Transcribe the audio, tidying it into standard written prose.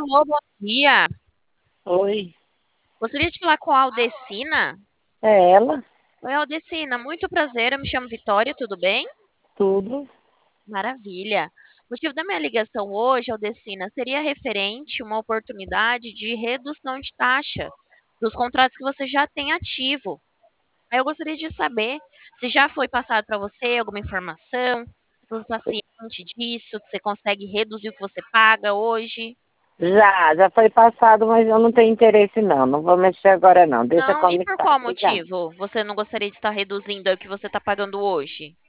Alô, bom dia. Oi, Gostaria de falar com a Aldecina. é ela? Oi, Aldecina, muito prazer. Eu me chamo Vitória, tudo bem? Tudo. Maravilha. O motivo da minha ligação hoje, Aldecina, seria referente a uma oportunidade de redução de taxa dos contratos que você já tem ativo. Aí eu gostaria de saber se já foi passado para você alguma informação, se você está ciente disso, que você consegue reduzir o que você paga hoje. Já foi passado, mas eu não tenho interesse não. Não vou mexer agora não. Deixa Não, e como por está. qual Obrigada. motivo você não gostaria de estar reduzindo o que você está pagando hoje?